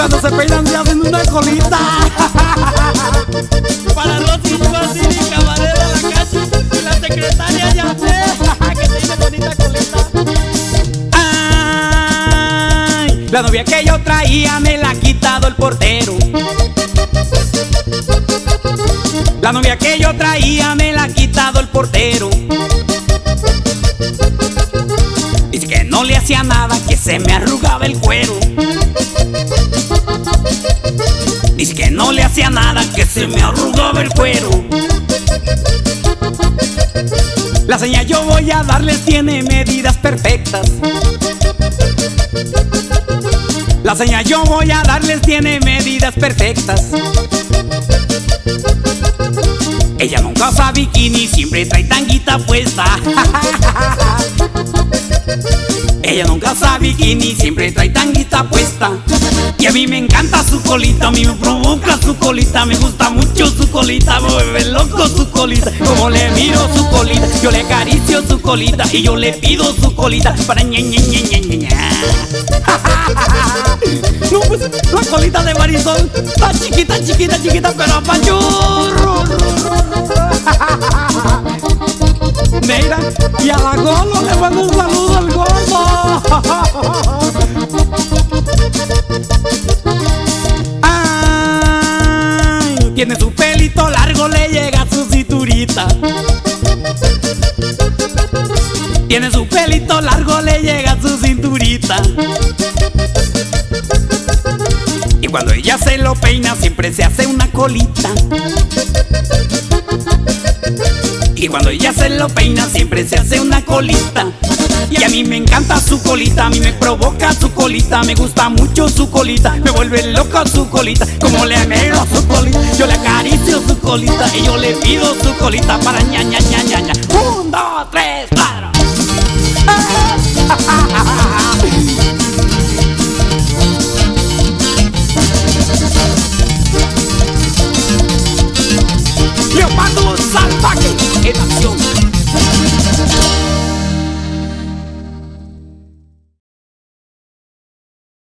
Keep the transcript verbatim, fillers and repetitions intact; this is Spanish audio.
cuando se peinan se hacen una colita. Para Rosy Fácil y Camarera La Cachi y la secretaria ya sé que tiene bonita colita. Ay, la novia que yo traía me la ha quitado el portero. La novia que yo traía me la ha quitado el portero. Dice que no le hacía nada, que se me arrugaba el cuero. Dice que no le hacía nada, que se me arrugaba el cuero. La señal yo voy a darles tiene medidas perfectas. La señal yo voy a darles tiene medidas perfectas. Ella nunca usa bikini, siempre trae tanguita puesta. Ella nunca usa bikini, siempre trae tanguita puesta. Y a mí me encanta su colita, a mí me provoca su colita. Me gusta mucho su colita, me vuelve loco su colita. Como le miro su colita, yo le acaricio su colita y yo le pido su colita para ña ña ña ña ña ña. No, pues la colita de Marisol está chiquita, chiquita, chiquita, pero apachurro. Mira, y a la Golo le mando un saludo al gordo. Ay, tiene su pelito largo, le llega a su cinturita. Tiene su pelito largo, le llega a su cinturita. Y cuando ella se lo peina, siempre se hace una colita. Y cuando ella se lo peina, siempre se hace una colita. Y a mí me encanta su colita, a mí me provoca su colita. Me gusta mucho su colita, me vuelve loco su colita. Como le miro su colita, yo le acaricio su colita y yo le pido su colita para ña ña ña ña ña. Un, dos, tres, cuatro. ¡Ah!